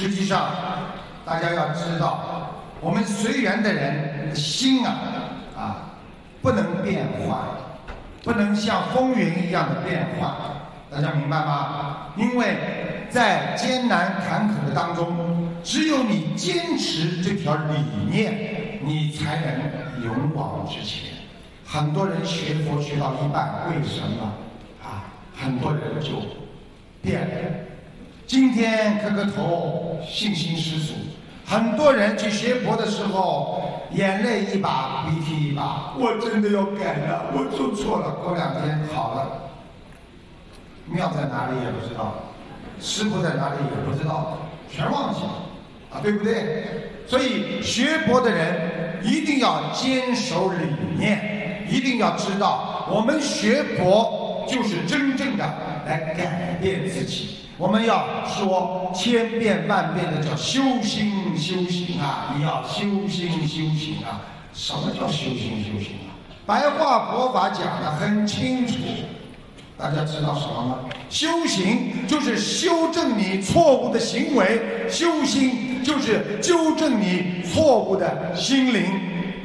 实际上，大家要知道，我们随缘的人的心不能变换，不能像风云一样的变换，大家明白吗？因为在艰难坎坷的当中，只有你坚持这条理念，你才能勇往直前。很多人学佛学到一半，为什么很多人就变了？今天磕个头，信心失足。很多人去学佛的时候，眼泪一把鼻涕一把，我真的要改了，我做错了。过2天好了，庙在哪里也不知道，师父在哪里也不知道，全忘记了对不对？所以学佛的人一定要坚守理念，一定要知道，我们学佛就是真正的来改变自己。我们要说千遍万遍的叫修心修行你要修心修行什么叫修心修行白话佛法讲得很清楚，大家知道什么吗？修行就是修正你错误的行为，修心就是纠正你错误的心灵。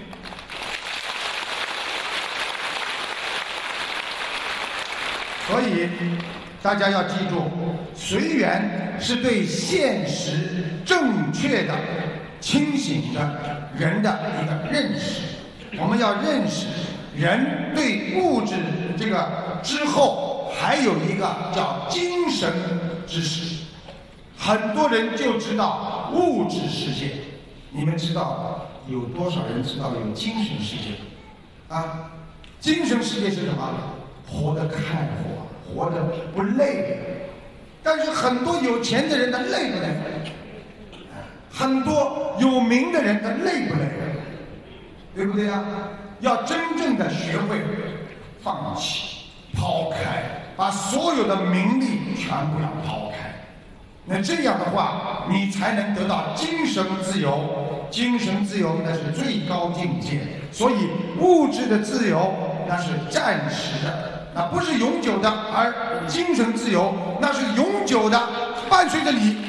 所以大家要记住，随缘是对现实正确的、清醒的人的一个认识。我们要认识人对物质这个之后，还有一个叫精神之识。很多人就知道物质世界，你们知道有多少人知道有精神世界精神世界是什么？活得开阔，活得不累。但是很多有钱的人他累不累？很多有名的人他累不累？对不对要真正的学会放弃、抛开，把所有的名利全部要抛开。那这样的话，你才能得到精神自由。精神自由那是最高境界。所以物质的自由那是暂时的，那不是永久的，而精神自由那是永久的，伴随着你。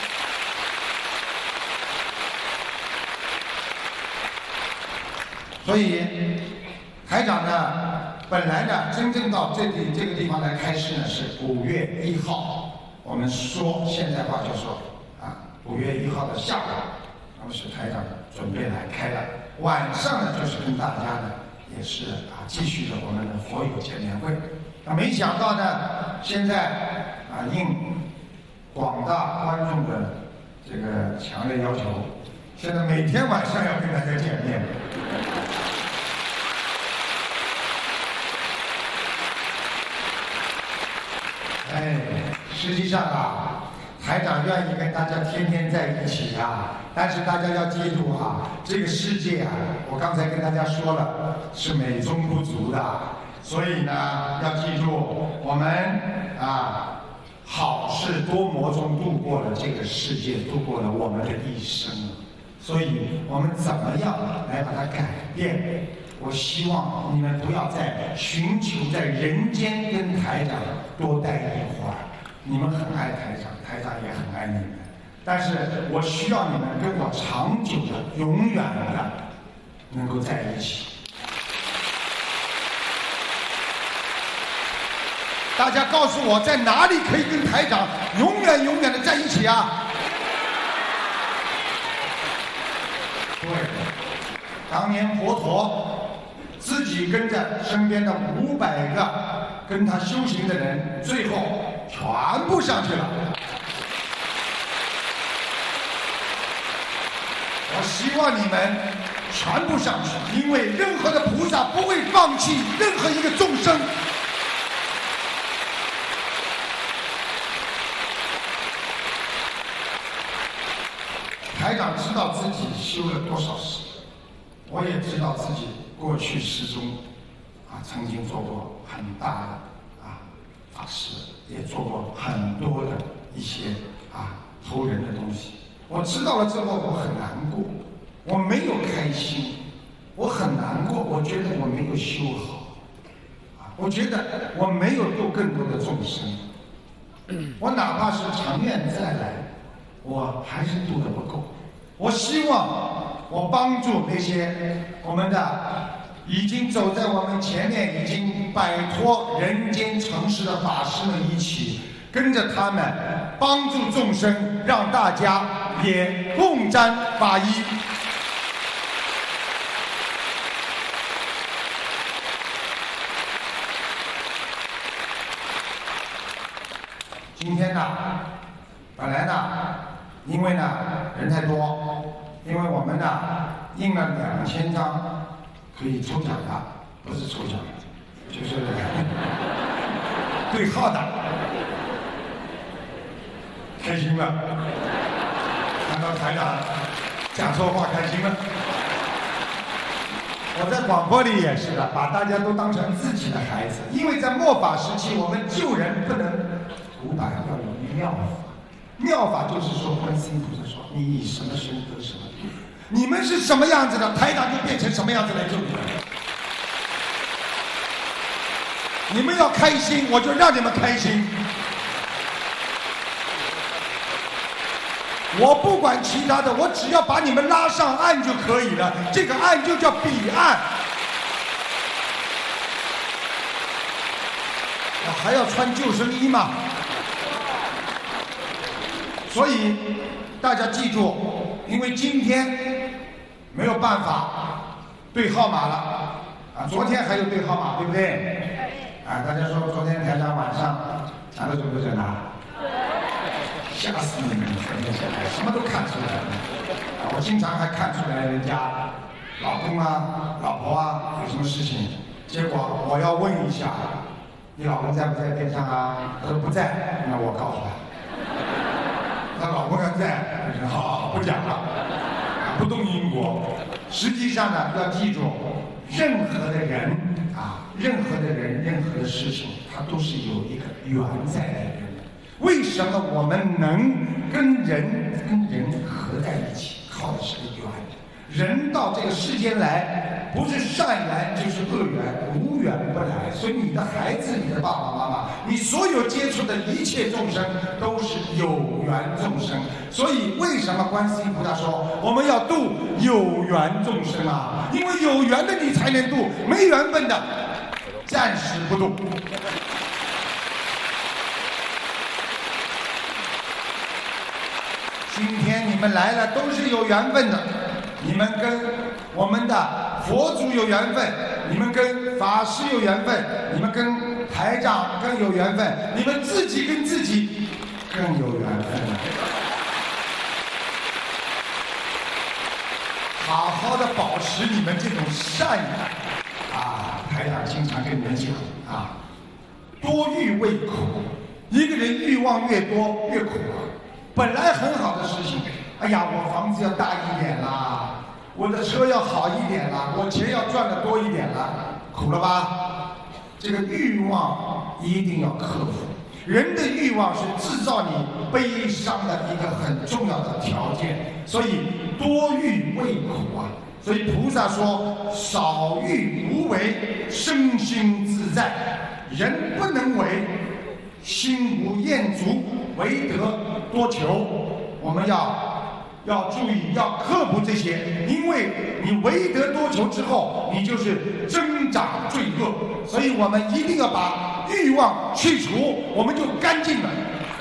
所以台长呢，本来呢真正到这个地方来开示呢是5月1号，我们说现在话就说5月1号的下午，那么是台长准备来开了。晚上呢就是跟大家呢也是继续着我们的佛友见面会。那没想到呢，现在应广大观众的这个强烈要求，现在每天晚上要跟大家见面。实际上台长愿意跟大家天天在一起但是大家要记住这个世界我刚才跟大家说了是美中不足的，所以呢要记住，我们好事多磨中度过了这个世界，度过了我们的一生。所以我们怎么样来把它改变？我希望你们不要再寻求在人间跟台长多待一会儿。你们很爱台长，台长也很爱你们，但是我需要你们跟我长久的、永远的能够在一起。大家告诉我，在哪里可以跟台长永远的在一起对，当年佛陀自己跟着身边的500个跟他修行的人，最后全部上去了。我希望你们全部上去，因为任何的菩萨不会放弃任何一个众生。台长知道自己修了多少事，我也知道自己过去世中曾经做过很大的法事，也做过很多的一些投人的东西。我知道了之后，我很难过，我没有开心，我很难过，我觉得我没有修好，我觉得我没有度更多的众生。我哪怕是长愿再来，我我还是度得不够。我希望我帮助那些我们的已经走在我们前面、已经摆脱人间尘世的法师们一起，跟着他们帮助众生，让大家也共沾法衣。今天呢，本来呢，因为呢人太多，因为我们呢印了2000张可以抽奖的，不是抽奖，就是对号的，开心了。看到台长讲错话，开心了。我在广播里也是的，把大家都当成自己的孩子，因为在末法时期，我们救人不能古板，要有妙法。妙法就是说，观世音菩萨说，你以什么身得什么度，你们是什么样子的，台长就变成什么样子来救你们。你们要开心，我就让你们开心。我不管其他的，我只要把你们拉上岸就可以了。这个岸就叫彼岸。我还要穿救生衣吗？所以大家记住，因为今天没有办法对号码了啊，昨天还有对号码，对不对？啊，大家说昨天台长晚上讲的准不准啊？吓死你们！什么都看出来了。我经常还看出来人家老公啊、老婆啊有什么事情，结果我要问一下，你老公在不在边上啊？他说不在，那我告诉他。他老公要在，好，不讲了，不动因果。实际上呢，要记住，任何的人啊，任何的人，任何的事情，它都是有一个缘在里面的。为什么我们能跟人合在一起，靠的是个缘。人到这个世间来，不是善缘就是恶缘，无缘不来。所以你的孩子、你的爸爸妈妈，你所有接触的一切众生都是有缘众生。所以为什么观世音菩萨说我们要度有缘众生啊？因为有缘的你才能度，没缘分的暂时不度。今天你们来了都是有缘分的，你们跟我们的佛祖有缘分，你们跟法师有缘分，你们跟台长更有缘分，你们自己跟自己更有缘分。好好的保持你们这种善良啊！台长经常跟你们讲啊，多欲为苦，一个人欲望越多越苦啊。本来很好的事情，哎呀，我房子要大一点啦，我的车要好一点啦，我钱要赚得多一点啦，苦了吧？这个欲望一定要克服。人的欲望是制造你悲伤的一个很重要的条件，所以多欲为苦啊。所以菩萨说，少欲无为，身心自在。人不能为，心无厌足，唯得多求。我们要注意，要克服这些，因为你唯得多求之后，你就是增长罪恶。所以我们一定要把欲望去除，我们就干净了。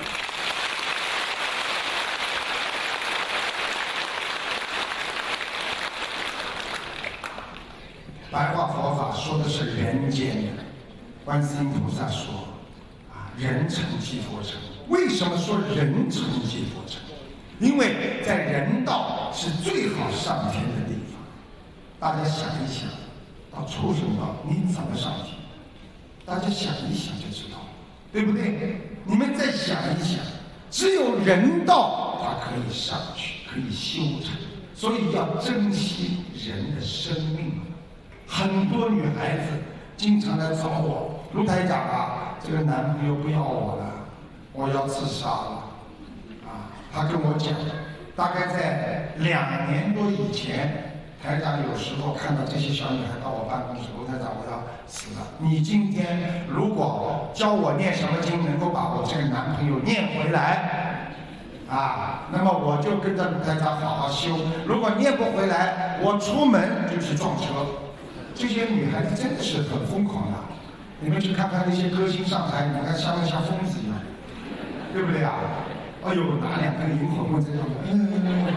白话佛法说的是人间的，观世音菩萨说人成即佛成。为什么说人成即佛成？因为在人道是最好上天的地方。大家想一想，到畜生道你怎么上天？大家想一想就知道，对不对？你们再想一想，只有人道它可以上去，可以修成。所以要珍惜人的生命。很多女孩子经常来找我，卢台长啊，这个男朋友不要我了，我要自杀了。他跟我讲，大概在2年多以前，台长有时候看到这些小女孩到我办公室，卢台长我要死了。你今天如果教我念什么经，能够把我这个男朋友念回来， 那么我就跟着卢台长好好修。如果念不回来，我出门就去撞车。这些女孩子真的是很疯狂的。你们去看看那些歌星上台，你看像不像疯子一样，对不对啊？哎呦，拿2根银魂在上面，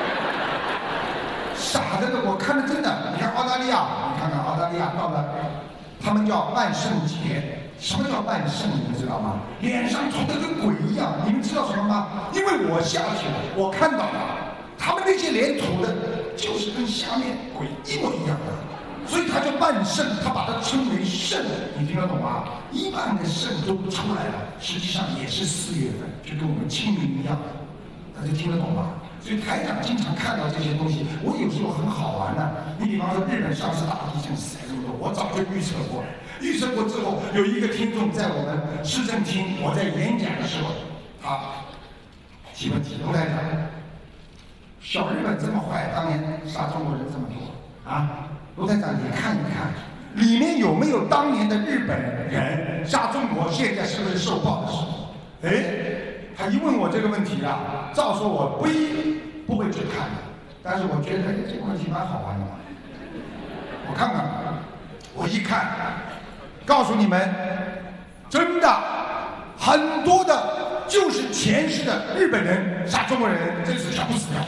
傻的，我看的真的。你看澳大利亚，你看看澳大利亚到了，他们叫万圣节。什么叫万圣？你们知道吗？脸上涂的跟鬼一样。你们知道什么吗？因为我下去了，我看到了，他们那些脸涂的，就是跟下面鬼一模一样的，所以他叫万圣，他把它称为圣。你听得懂吗？一般的圣都出来了，实际上也是4月份，就跟我们清明一样，大家听得懂吗？所以台长经常看到这些东西，我有时候很好玩的。你比方说日本上次大地震死了这么多，我早就预测过了。预测过之后，有一个听众在我们市政厅，我在演讲的时候，提问题，卢台长，小日本这么坏，当年杀中国人这么多卢台长你看一看，里面有没有当年的日本人杀中国，现在是不是受报的时候？他一问我这个问题照说我不会去看的，但是我觉得这个问题蛮好玩的嘛，我看看，我一看，告诉你们，真的很多的就是前世的日本人杀中国人，真是想不死掉。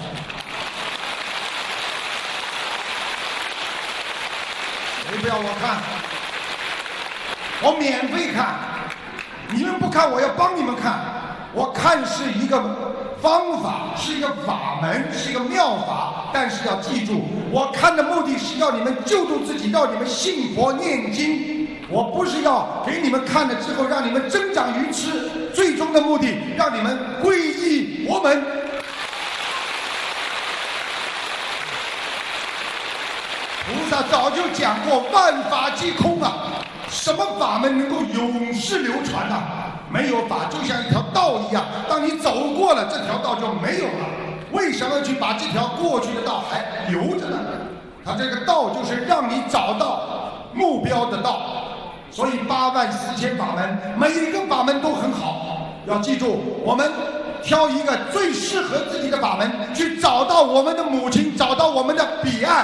谁不要我看？我免费看，你们不看，我要帮你们看。我看是一个方法，是一个法门，是一个妙法，但是要记住，我看的目的是要你们救助自己，要你们信佛念经。我不是要给你们看了之后让你们增长愚痴，最终的目的让你们皈依佛门。菩萨早就讲过万法皆空什么法门能够永世流传没有法，就像一条道一样，当你走过了这条道就没有了。为什么去把这条过去的道还留着呢？它这个道就是让你找到目标的道。所以84000法门，每一个法门都很好，要记住，我们挑一个最适合自己的法门，去找到我们的母亲，找到我们的彼岸。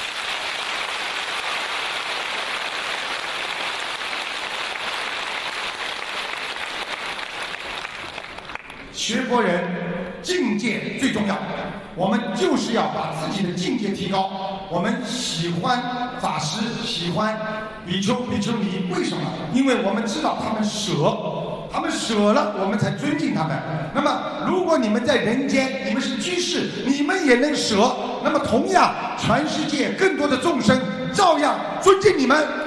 学佛人境界最重要，我们就是要把自己的境界提高。我们喜欢法师，喜欢比丘、比丘尼，为什么？因为我们知道他们舍了，我们才尊敬他们。那么，如果你们在人间，你们是居士，你们也能舍，那么同样，全世界更多的众生照样尊敬你们。